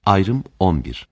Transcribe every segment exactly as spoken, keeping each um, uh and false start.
Ayrım on bir.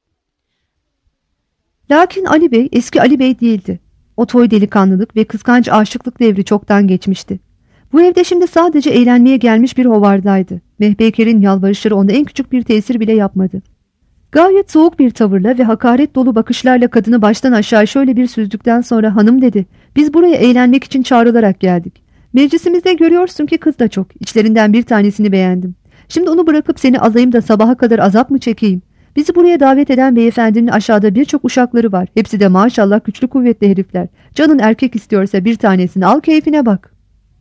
Lakin Ali Bey eski Ali Bey değildi. O toy delikanlılık ve kıskanç aşıklık devri çoktan geçmişti. Bu evde şimdi sadece eğlenmeye gelmiş bir hovardaydı. Mehpeyker'in yalvarışları onda en küçük bir tesir bile yapmadı. Gayet soğuk bir tavırla ve hakaret dolu bakışlarla kadını baştan aşağı şöyle bir süzdükten sonra hanım dedi. Biz buraya eğlenmek için çağrılarak geldik. Meclisimizde görüyorsun ki kız da çok. İçlerinden bir tanesini beğendim. Şimdi onu bırakıp seni alayım da sabaha kadar azap mı çekeyim? Bizi buraya davet eden beyefendinin aşağıda birçok uşakları var. Hepsi de maşallah güçlü kuvvetli herifler. Canın erkek istiyorsa bir tanesini al, keyfine bak.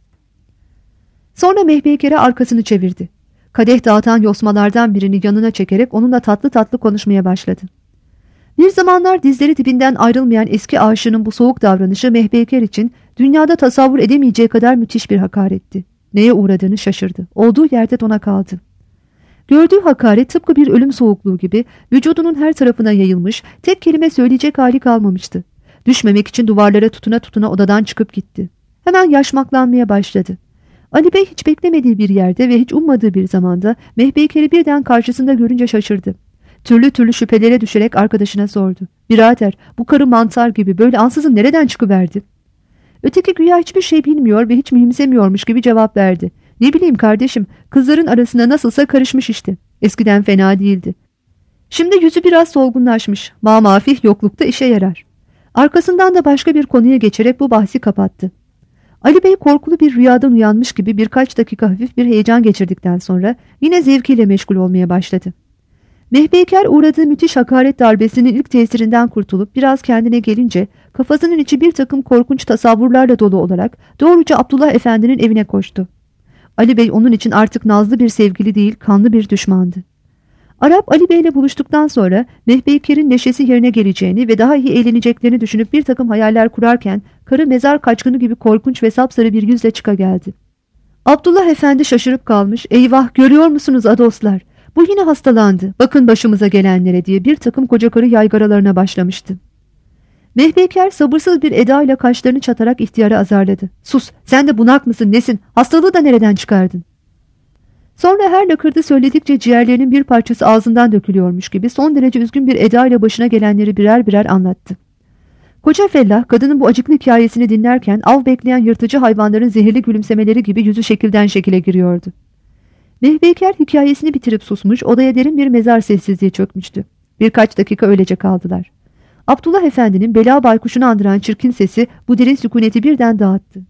Sonra Mehpeyker'e arkasını çevirdi. Kadeh dağıtan yosmalardan birini yanına çekerek onunla tatlı tatlı konuşmaya başladı. Bir zamanlar dizleri dibinden ayrılmayan eski aşığının bu soğuk davranışı Mehpeyker için dünyada tasavvur edemeyeceği kadar müthiş bir hakaretti. Neye uğradığını şaşırdı. Olduğu yerde dona kaldı. Gördüğü hakaret tıpkı bir ölüm soğukluğu gibi vücudunun her tarafına yayılmış, tek kelime söyleyecek hali kalmamıştı. Düşmemek için duvarlara tutuna tutuna odadan çıkıp gitti. Hemen yaşmaklanmaya başladı. Ali Bey hiç beklemediği bir yerde ve hiç ummadığı bir zamanda Mehpeyker'i birden karşısında görünce şaşırdı. Türlü türlü şüphelere düşerek arkadaşına sordu. Birader, bu karı mantar gibi böyle ansızın nereden çıkıverdi? Öteki güya hiçbir şey bilmiyor ve hiç mühimsemiyormuş gibi cevap verdi. Ne bileyim kardeşim, kızların arasına nasılsa karışmış işte. Eskiden fena değildi. Şimdi yüzü biraz solgunlaşmış. Mamafih yoklukta işe yarar. Arkasından da başka bir konuya geçerek bu bahsi kapattı. Ali Bey korkulu bir rüyadan uyanmış gibi birkaç dakika hafif bir heyecan geçirdikten sonra yine zevkiyle meşgul olmaya başladı. Mehpeyker uğradığı müthiş hakaret darbesinin ilk tesirinden kurtulup biraz kendine gelince kafasının içi bir takım korkunç tasavvurlarla dolu olarak doğruca Abdullah Efendi'nin evine koştu. Ali Bey onun için artık nazlı bir sevgili değil, kanlı bir düşmandı. Arap Ali Bey ile buluştuktan sonra Mehpeyker'in neşesi yerine geleceğini ve daha iyi eğleneceklerini düşünüp bir takım hayaller kurarken karı mezar kaçkını gibi korkunç ve sapsarı bir yüzle çıka geldi. Abdullah Efendi şaşırıp kalmış. Eyvah, görüyor musunuz adoslar? Bu yine hastalandı. Bakın başımıza gelenlere diye bir takım koca karı yaygaralarına başlamıştı. Mehpeyker sabırsız bir edayla kaşlarını çatarak ihtiyarı azarladı. Sus, sen de bunak mısın nesin? Hastalığı da nereden çıkardın? Sonra her lakırdı söyledikçe ciğerlerinin bir parçası ağzından dökülüyormuş gibi son derece üzgün bir edayla başına gelenleri birer birer anlattı. Koca fellah kadının bu acıklı hikayesini dinlerken av bekleyen yırtıcı hayvanların zehirli gülümsemeleri gibi yüzü şekilden şekile giriyordu. Mehpeyker hikayesini bitirip susmuş, odaya derin bir mezar sessizliği çökmüştü. Birkaç dakika öylece kaldılar. Abdullah Efendi'nin bela baykuşunu andıran çirkin sesi bu derin sükuneti birden dağıttı.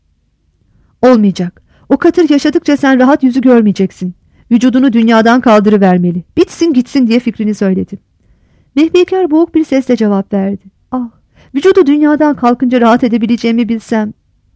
Olmayacak. O katır yaşadıkça sen rahat yüzü görmeyeceksin. Vücudunu dünyadan kaldırıvermeli. Bitsin gitsin diye fikrini söyledi. Mehpeyker boğuk bir sesle cevap verdi. Ah, vücudu dünyadan kalkınca rahat edebileceğimi bilsem.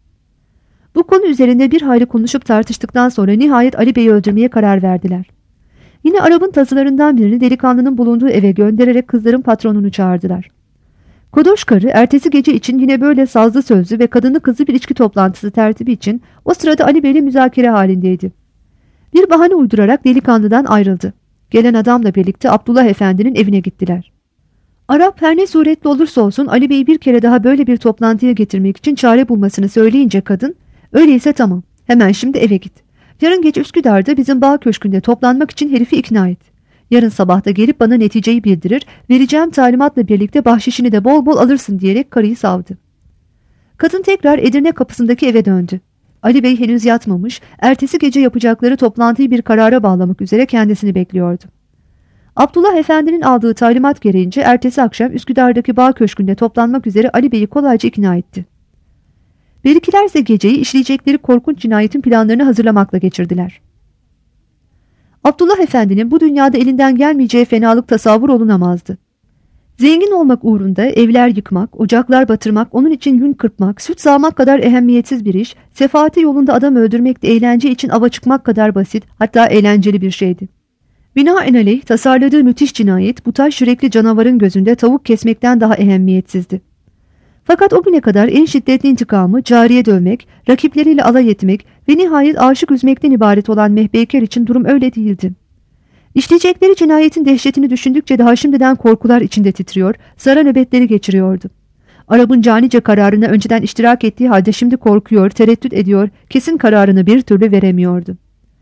Bu konu üzerinde bir hayli konuşup tartıştıktan sonra nihayet Ali Bey'i öldürmeye karar verdiler. Yine Arap'ın tazılarından birini delikanlının bulunduğu eve göndererek kızların patronunu çağırdılar. Kodoş karı ertesi gece için yine böyle sazlı sözlü ve kadını kızı bir içki toplantısı tertibi için o sırada Ali Bey'le müzakere halindeydi. Bir bahane uydurarak delikanlıdan ayrıldı. Gelen adamla birlikte Abdullah Efendi'nin evine gittiler. Arap her ne suretli olursa olsun Ali Bey'i bir kere daha böyle bir toplantıya getirmek için çare bulmasını söyleyince kadın, öyleyse tamam, hemen şimdi eve git. Yarın gece Üsküdar'da bizim bağ köşkünde toplanmak için herifi ikna et. Yarın sabah da gelip bana neticeyi bildirir, vereceğim talimatla birlikte bahşişini de bol bol alırsın diyerek karıyı savdı. Kadın tekrar Edirne kapısındaki eve döndü. Ali Bey henüz yatmamış, ertesi gece yapacakları toplantıyı bir karara bağlamak üzere kendisini bekliyordu. Abdullah Efendi'nin aldığı talimat gereğince ertesi akşam Üsküdar'daki bağ köşkünde toplanmak üzere Ali Bey'i kolayca ikna etti. Berikilerse geceyi işleyecekleri korkunç cinayetin planlarını hazırlamakla geçirdiler. Abdullah Efendi'nin bu dünyada elinden gelmeyeceği fenalık tasavvur olunamazdı. Zengin olmak uğrunda evler yıkmak, ocaklar batırmak, onun için yün kırpmak, süt sağmak kadar ehemmiyetsiz bir iş, sefaati yolunda adam öldürmek de eğlence için ava çıkmak kadar basit, hatta eğlenceli bir şeydi. Binaenaleyh tasarladığı müthiş cinayet bu taş yürekli canavarın gözünde tavuk kesmekten daha ehemmiyetsizdi. Fakat o güne kadar en şiddetli intikamı cariye dövmek, rakipleriyle alay etmek ve nihayet aşık üzmekten ibaret olan Mehpeyker için durum öyle değildi. İşleyecekleri cinayetin dehşetini düşündükçe daha şimdiden korkular içinde titriyor, sara nöbetleri geçiriyordu. Arap'ın canice kararına önceden iştirak ettiği halde şimdi korkuyor, tereddüt ediyor, kesin kararını bir türlü veremiyordu.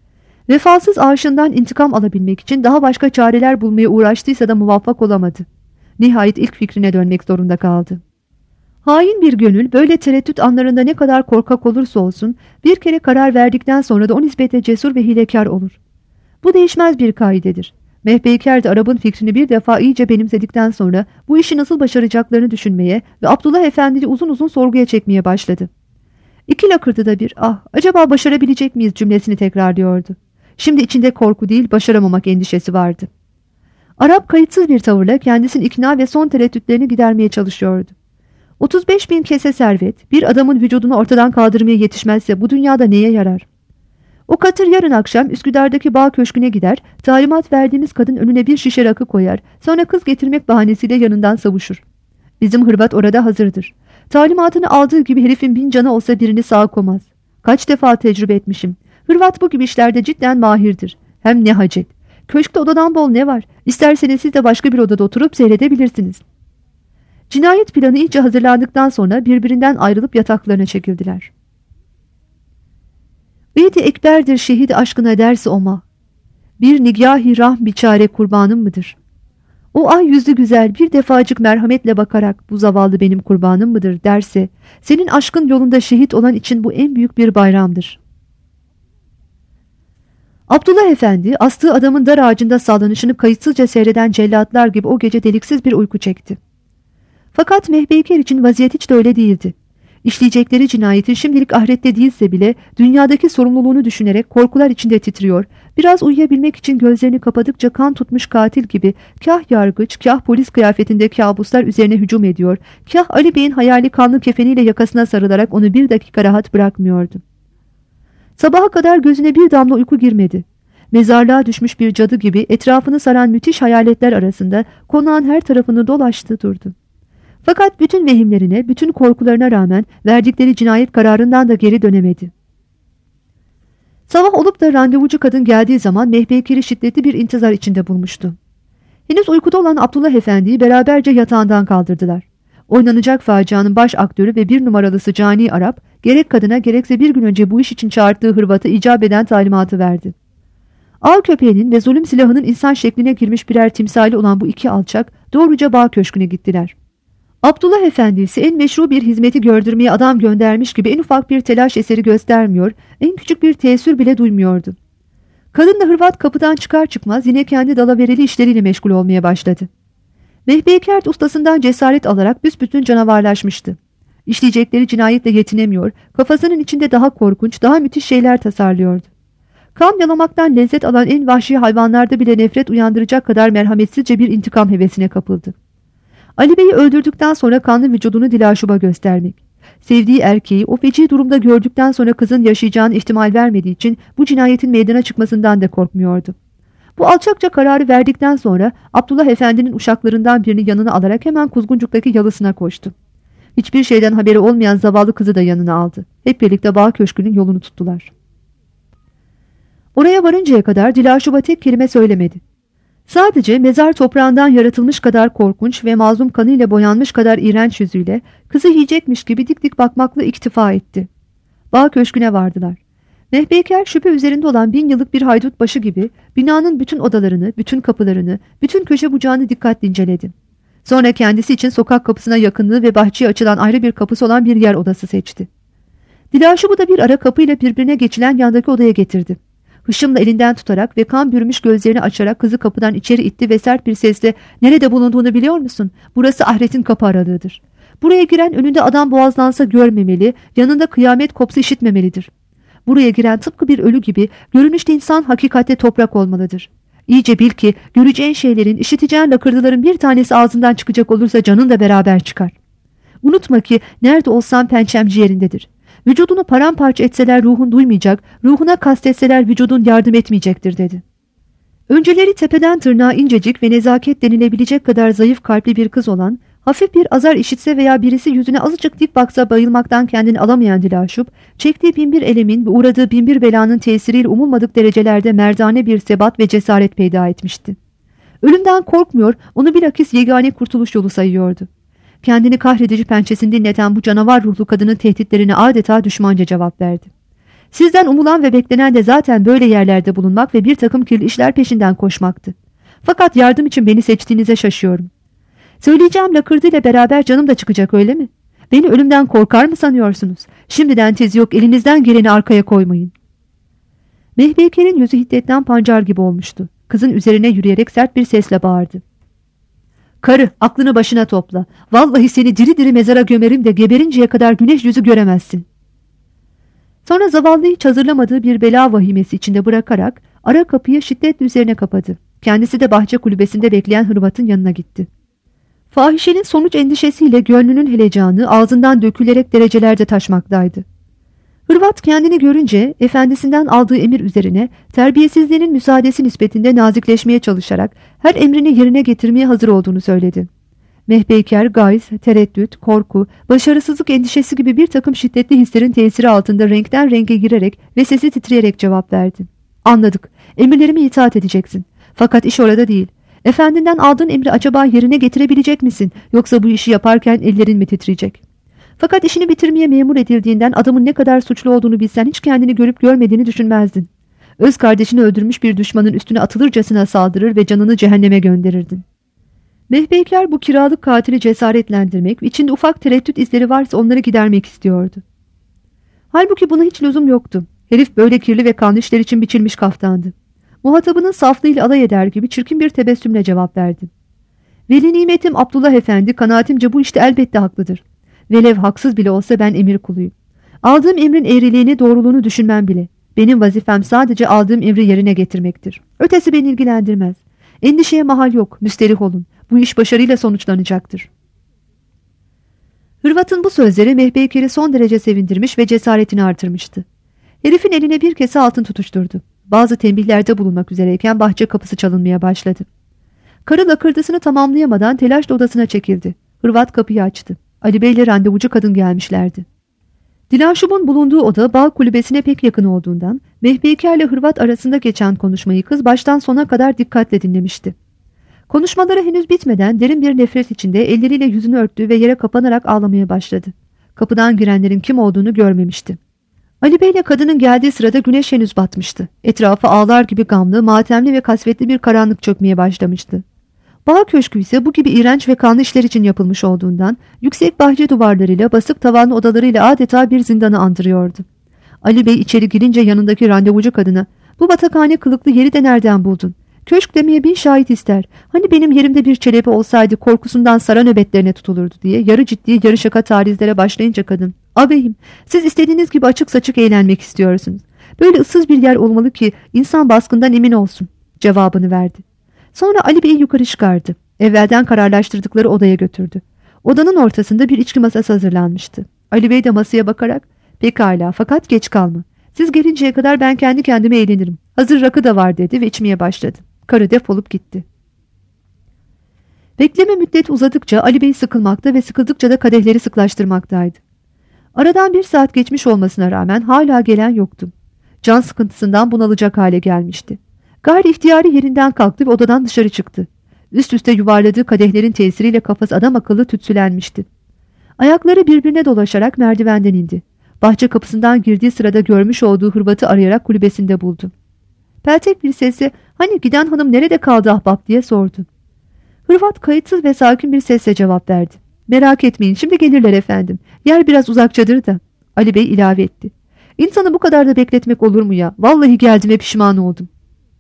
Vefasız aşığından intikam alabilmek için daha başka çareler bulmaya uğraştıysa da muvaffak olamadı. Nihayet ilk fikrine dönmek zorunda kaldı. Hain bir gönül böyle tereddüt anlarında ne kadar korkak olursa olsun bir kere karar verdikten sonra da o nispetle cesur ve hilekar olur. Bu değişmez bir kaidedir. Mehpeyker de Arap'ın fikrini bir defa iyice benimsedikten sonra bu işi nasıl başaracaklarını düşünmeye ve Abdullah Efendi'yi uzun uzun sorguya çekmeye başladı. İki lakırdı da bir ah acaba başarabilecek miyiz cümlesini tekrarlıyordu. Şimdi içinde korku değil başaramamak endişesi vardı. Arap kayıtsız bir tavırla kendisinin ikna ve son tereddütlerini gidermeye çalışıyordu. otuz beş bin kese servet bir adamın vücudunu ortadan kaldırmaya yetişmezse bu dünyada neye yarar? O katır yarın akşam Üsküdar'daki bağ köşküne gider, talimat verdiğimiz kadın önüne bir şişe rakı koyar, sonra kız getirmek bahanesiyle yanından savuşur. Bizim hırvat orada hazırdır. Talimatını aldığı gibi herifin bin canı olsa birini sağ komaz. Kaç defa tecrübe etmişim. Hırvat bu gibi işlerde cidden mahirdir. Hem ne hacet. Köşkte odadan bol ne var? İsterseniz siz de başka bir odada oturup seyredebilirsiniz. Cinayet planı iyice hazırlandıktan sonra birbirinden ayrılıp yataklarına çekildiler. Veydi ekberdir şehit aşkına derse oma. Bir nigâh-i rahm biçare kurbanım mıdır? O ay yüzlü güzel bir defacık merhametle bakarak bu zavallı benim kurbanım mıdır derse, senin aşkın yolunda şehit olan için bu en büyük bir bayramdır. Abdullah Efendi astığı adamın dar ağacında sallanışını kayıtsızca seyreden cellatlar gibi o gece deliksiz bir uyku çekti. Fakat Mehpeyker için vaziyet hiç de öyle değildi. İşleyecekleri cinayetin şimdilik ahirette değilse bile dünyadaki sorumluluğunu düşünerek korkular içinde titriyor, biraz uyuyabilmek için gözlerini kapadıkça kan tutmuş katil gibi kah yargıç, kah polis kıyafetinde kabuslar üzerine hücum ediyor, kah Ali Bey'in hayali kanlı kefeniyle yakasına sarılarak onu bir dakika rahat bırakmıyordu. Sabaha kadar gözüne bir damla uyku girmedi. Mezarlığa düşmüş bir cadı gibi etrafını saran müthiş hayaletler arasında konağın her tarafını dolaştı durdu. Fakat bütün vehimlerine, bütün korkularına rağmen verdikleri cinayet kararından da geri dönemedi. Sabah olup da randevucu kadın geldiği zaman Mehpeyker'i şiddetli bir intizar içinde bulmuştu. Henüz uykuda olan Abdullah Efendi'yi beraberce yatağından kaldırdılar. Oynanacak facianın baş aktörü ve bir numaralısı cani Arap, gerek kadına gerekse bir gün önce bu iş için çağırdığı hırvatı icap eden talimatı verdi. Av köpeğinin ve zulüm silahının insan şekline girmiş birer timsali olan bu iki alçak doğruca bağ köşküne gittiler. Abdullah Efendi ise en meşru bir hizmeti gördürmeye adam göndermiş gibi en ufak bir telaş eseri göstermiyor, en küçük bir teessür bile duymuyordu. Kadın da hırvat kapıdan çıkar çıkmaz yine kendi dalavereli işleriyle meşgul olmaya başladı. Mehpeyker ustasından cesaret alarak büsbütün canavarlaşmıştı. İşleyecekleri cinayetle yetinemiyor, kafasının içinde daha korkunç, daha müthiş şeyler tasarlıyordu. Kan yalamaktan lezzet alan en vahşi hayvanlarda bile nefret uyandıracak kadar merhametsizce bir intikam hevesine kapıldı. Ali Bey'i öldürdükten sonra kanlı vücudunu Dilaşub'a göstermek. Sevdiği erkeği o feci durumda gördükten sonra kızın yaşayacağını ihtimal vermediği için bu cinayetin meydana çıkmasından da korkmuyordu. Bu alçakça kararı verdikten sonra Abdullah Efendi'nin uşaklarından birini yanına alarak hemen Kuzguncuk'taki yalısına koştu. Hiçbir şeyden haberi olmayan zavallı kızı da yanına aldı. Hep birlikte bağ köşkünün yolunu tuttular. Oraya varıncaya kadar Dilaşub'a tek kelime söylemedi. Sadece mezar toprağından yaratılmış kadar korkunç ve mazlum kanıyla boyanmış kadar iğrenç yüzüyle kızı yiyecekmiş gibi dik dik bakmakla iktifa etti. Bağ köşküne vardılar. Mehpeyker şüphe üzerinde olan bin yıllık bir haydut başı gibi binanın bütün odalarını, bütün kapılarını, bütün köşe bucağını dikkatle inceledi. Sonra kendisi için sokak kapısına yakınlığı ve bahçeye açılan ayrı bir kapısı olan bir yer odası seçti. Dilaşub'u da bir ara kapıyla birbirine geçilen yandaki odaya getirdi. Hışımla elinden tutarak ve kan bürümüş gözlerini açarak kızı kapıdan içeri itti ve sert bir sesle "Nerede bulunduğunu biliyor musun? Burası ahiretin kapı aralığıdır. Buraya giren önünde adam boğazlansa görmemeli, yanında kıyamet kopsa işitmemelidir. Buraya giren tıpkı bir ölü gibi, görünüşte insan hakikatte toprak olmalıdır. İyice bil ki göreceğin şeylerin, işiteceğin lakırdıların bir tanesi ağzından çıkacak olursa canın da beraber çıkar. Unutma ki nerede olsan pençem ciğerindedir. Vücudunu paramparça etseler ruhun duymayacak, ruhuna kastetseler vücudun yardım etmeyecektir" dedi. Önceleri tepeden tırnağa incecik ve nezaket denilebilecek kadar zayıf kalpli bir kız olan, hafif bir azar işitse veya birisi yüzüne azıcık dik baksa bayılmaktan kendini alamayan Dilaşub, çektiği binbir elemin ve uğradığı binbir belanın tesiriyle umulmadık derecelerde merdane bir sebat ve cesaret peyda etmişti. Ölümden korkmuyor, onu bilakis yegane kurtuluş yolu sayıyordu. Kendini kahredici pençesini dinleten bu canavar ruhlu kadının tehditlerine adeta düşmanca cevap verdi. Sizden umulan ve beklenen de zaten böyle yerlerde bulunmak ve bir takım kirli işler peşinden koşmaktı. Fakat yardım için beni seçtiğinize şaşıyorum. Söyleyeceğim lakırdıyla beraber canım da çıkacak, öyle mi? Beni ölümden korkar mı sanıyorsunuz? Şimdiden tez yok, elinizden geleni arkaya koymayın. Mehpeyker'in yüzü hiddetten pancar gibi olmuştu. Kızın üzerine yürüyerek sert bir sesle bağırdı. Karı, aklını başına topla. Vallahi seni diri diri mezara gömerim de geberinceye kadar güneş yüzü göremezsin. Sonra zavallıyı hiç hazırlamadığı bir bela vahimesi içinde bırakarak ara kapıyı şiddetle üzerine kapadı. Kendisi de bahçe kulübesinde bekleyen Hırvat'ın yanına gitti. Fahişenin sonuç endişesiyle gönlünün helecanı ağzından dökülerek derecelerde taşmaktaydı. Hırvat kendini görünce efendisinden aldığı emir üzerine terbiyesizliğinin müsaadesi nispetinde nazikleşmeye çalışarak her emrini yerine getirmeye hazır olduğunu söyledi. Mehpeyker, gayz, tereddüt, korku, başarısızlık endişesi gibi bir takım şiddetli hislerin tesiri altında renkten renge girerek ve sesi titreyerek cevap verdi. Anladık, emirlerime itaat edeceksin. Fakat iş orada değil. Efendinden aldığın emri acaba yerine getirebilecek misin? Yoksa bu işi yaparken ellerin mi titreyecek? Fakat işini bitirmeye memur edildiğinden adamın ne kadar suçlu olduğunu bilsen hiç kendini görüp görmediğini düşünmezdin. Öz kardeşini öldürmüş bir düşmanın üstüne atılırcasına saldırır ve canını cehenneme gönderirdin. Mehpeyker bu kiralık katili cesaretlendirmek, içinde ufak tereddüt izleri varsa onları gidermek istiyordu. Halbuki buna hiç lüzum yoktu. Herif böyle kirli ve kanlı işler için biçilmiş kaftandı. Muhatabının saflığıyla alay eder gibi çirkin bir tebessümle cevap verdi. Veli nimetim Abdullah Efendi kanaatimce bu işte elbette haklıdır. Velev haksız bile olsa ben emir kuluyum. Aldığım emrin eğriliğini, doğruluğunu düşünmem bile. Benim vazifem sadece aldığım emri yerine getirmektir. Ötesi beni ilgilendirmez. Endişeye mahal yok, müsterih olun. Bu iş başarıyla sonuçlanacaktır. Hırvat'ın bu sözleri Mehpeyker'i son derece sevindirmiş ve cesaretini artırmıştı. Herifin eline bir kese altın tutuşturdu. Bazı tembihlerde bulunmak üzereyken bahçe kapısı çalınmaya başladı. Karı lakırdısını tamamlayamadan telaşla odasına çekildi. Hırvat kapıyı açtı. Ali Bey ile randevucu kadın gelmişlerdi. Dilaşub'un bulunduğu oda bal kulübesine pek yakın olduğundan Mehpeyker ile Hırvat arasında geçen konuşmayı kız baştan sona kadar dikkatle dinlemişti. Konuşmaları henüz bitmeden derin bir nefret içinde elleriyle yüzünü örttü ve yere kapanarak ağlamaya başladı. Kapıdan girenlerin kim olduğunu görmemişti. Ali Bey ile kadının geldiği sırada güneş henüz batmıştı. Etrafı ağlar gibi gamlı, matemli ve kasvetli bir karanlık çökmeye başlamıştı. Bağ köşkü ise bu gibi iğrenç ve kanlı işler için yapılmış olduğundan yüksek bahçe duvarlarıyla, basık tavanlı odalarıyla adeta bir zindanı andırıyordu. Ali Bey içeri girince yanındaki randevucu kadına "Bu batakhane kılıklı yeri de nereden buldun? Köşk demeye bin şahit ister. Hani benim yerimde bir çelebi olsaydı korkusundan sara nöbetlerine tutulurdu" diye yarı ciddi yarı şaka tarizlere başlayınca kadın "Ağabeyim, siz istediğiniz gibi açık saçık eğlenmek istiyorsunuz. Böyle ıssız bir yer olmalı ki insan baskından emin olsun" cevabını verdi. Sonra Ali Bey'i yukarı çıkardı. Evvelden kararlaştırdıkları odaya götürdü. Odanın ortasında bir içki masası hazırlanmıştı. Ali Bey de masaya bakarak "Pekala, fakat geç kalma. Siz gelinceye kadar ben kendi kendime eğlenirim. Hazır rakı da var" dedi ve içmeye başladı. Karı defolup gitti. Bekleme müddeti uzadıkça Ali Bey sıkılmakta ve sıkıldıkça da kadehleri sıklaştırmaktaydı. Aradan bir saat geçmiş olmasına rağmen hala gelen yoktu. Can sıkıntısından bunalacak hale gelmişti. Gayri ihtiyari yerinden kalktı ve odadan dışarı çıktı. Üst üste yuvarladığı kadehlerin tesiriyle kafası adam akıllı tütsülenmişti. Ayakları birbirine dolaşarak merdivenden indi. Bahçe kapısından girdiği sırada görmüş olduğu Hırvat'ı arayarak kulübesinde buldu. Peltek bir sesle "Hani giden hanım nerede kaldı ahbap?" diye sordu. Hırvat kayıtsız ve sakin bir sesle cevap verdi. "Merak etmeyin, şimdi gelirler efendim. Yer biraz uzakçadır da." Ali Bey ilave etti. "İnsanı bu kadar da bekletmek olur mu ya? Vallahi geldiğime pişman oldum."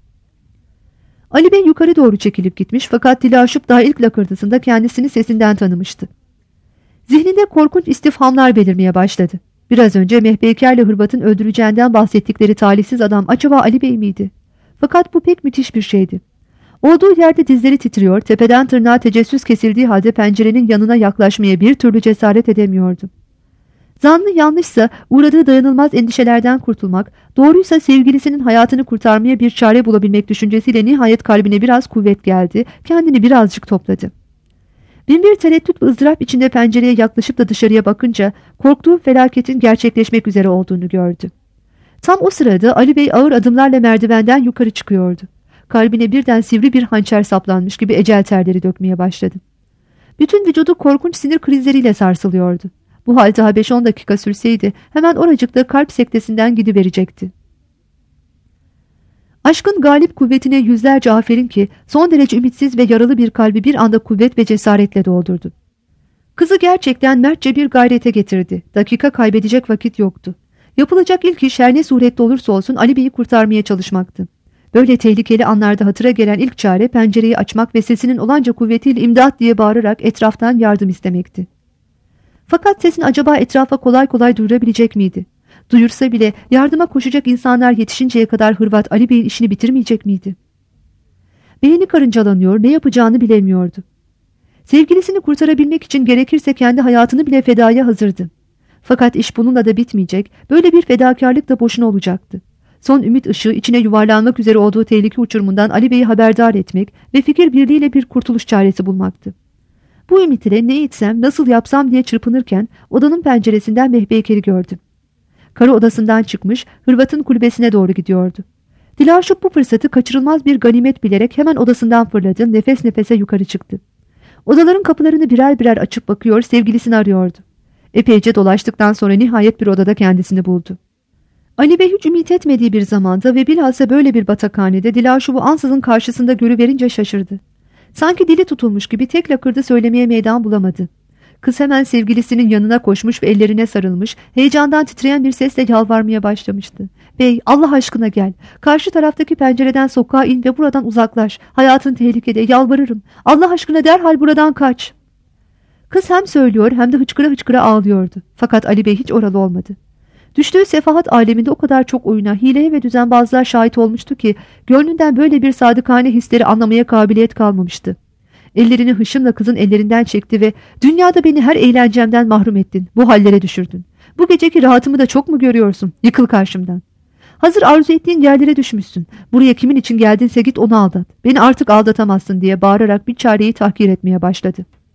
Ali Bey yukarı doğru çekilip gitmiş fakat Dilaşup daha ilk lakırdısında kendisini sesinden tanımıştı. Zihninde korkunç istifhamlar belirmeye başladı. Biraz önce Mehpeyker'le Hırvat'ın öldüreceğinden bahsettikleri talihsiz adam acaba Ali Bey miydi? Fakat bu pek müthiş bir şeydi. Olduğu yerde dizleri titriyor, tepeden tırnağa tecessüs kesildiği halde pencerenin yanına yaklaşmaya bir türlü cesaret edemiyordu. Zannı yanlışsa uğradığı dayanılmaz endişelerden kurtulmak, doğruysa sevgilisinin hayatını kurtarmaya bir çare bulabilmek düşüncesiyle nihayet kalbine biraz kuvvet geldi, kendini birazcık topladı. Binbir tereddüt ve ızdırap içinde pencereye yaklaşıp da dışarıya bakınca korktuğu felaketin gerçekleşmek üzere olduğunu gördü. Tam o sırada Ali Bey ağır adımlarla merdivenden yukarı çıkıyordu. Kalbine birden sivri bir hançer saplanmış gibi ecel terleri dökmeye başladı. Bütün vücudu korkunç sinir krizleriyle sarsılıyordu. Bu hal daha beş on dakika sürseydi hemen oracıkta kalp sektesinden gidiverecekti. Aşkın galip kuvvetine yüzlerce aferin ki son derece ümitsiz ve yaralı bir kalbi bir anda kuvvet ve cesaretle doldurdu. Kızı gerçekten mertçe bir gayrete getirdi. Dakika kaybedecek vakit yoktu. Yapılacak ilk iş her ne surette olursa olsun Ali Bey'i kurtarmaya çalışmaktı. Böyle tehlikeli anlarda hatıra gelen ilk çare pencereyi açmak ve sesinin olanca kuvvetiyle imdat diye bağırarak etraftan yardım istemekti. Fakat sesin acaba etrafa kolay kolay duyurabilecek miydi? Duyursa bile yardıma koşacak insanlar yetişinceye kadar Hırvat Ali Bey'in işini bitirmeyecek miydi? Beyni karıncalanıyor, ne yapacağını bilemiyordu. Sevgilisini kurtarabilmek için gerekirse kendi hayatını bile fedaya hazırdı. Fakat iş bununla da bitmeyecek, böyle bir fedakarlık da boşuna olacaktı. Son ümit ışığı içine yuvarlanmak üzere olduğu tehlike uçurumundan Ali Bey'i haberdar etmek ve fikir birliğiyle bir kurtuluş çaresi bulmaktı. Bu ümit ile ne etsem, nasıl yapsam diye çırpınırken odanın penceresinden Mehpeyker'i gördü. Karı odasından çıkmış, Hırvat'ın kulübesine doğru gidiyordu. Dilaşup bu fırsatı kaçırılmaz bir ganimet bilerek hemen odasından fırladı, nefes nefese yukarı çıktı. Odaların kapılarını birer birer açıp bakıyor, sevgilisini arıyordu. Epeyce dolaştıktan sonra nihayet bir odada kendisini buldu. Ali Bey hiç ümit etmediği bir zamanda ve bilhassa böyle bir batakhanede Dilaşup'u ansızın karşısında görüverince şaşırdı. Sanki dili tutulmuş gibi tek lakırdı söylemeye meydan bulamadı. Kız hemen sevgilisinin yanına koşmuş ve ellerine sarılmış, heyecandan titreyen bir sesle yalvarmaya başlamıştı. "Bey, Allah aşkına gel. Karşı taraftaki pencereden sokağa in ve buradan uzaklaş. Hayatın tehlikede, yalvarırım. Allah aşkına derhal buradan kaç." Kız hem söylüyor hem de hıçkıra hıçkıra ağlıyordu. Fakat Ali Bey hiç oralı olmadı. Düştüğü sefahat aleminde o kadar çok oyuna, hileye ve düzenbazlığa şahit olmuştu ki gönlünden böyle bir sadıkane hisleri anlamaya kabiliyet kalmamıştı. Ellerini hışımla kızın ellerinden çekti ve "Dünyada beni her eğlencemden mahrum ettin, bu hallere düşürdün. Bu geceki rahatımı da çok mu görüyorsun? Yıkıl karşımdan. Hazır arzu ettiğin yerlere düşmüşsün. Buraya kimin için geldinse git onu aldat. Beni artık aldatamazsın" diye bağırarak bir çareyi tahkir etmeye başladı.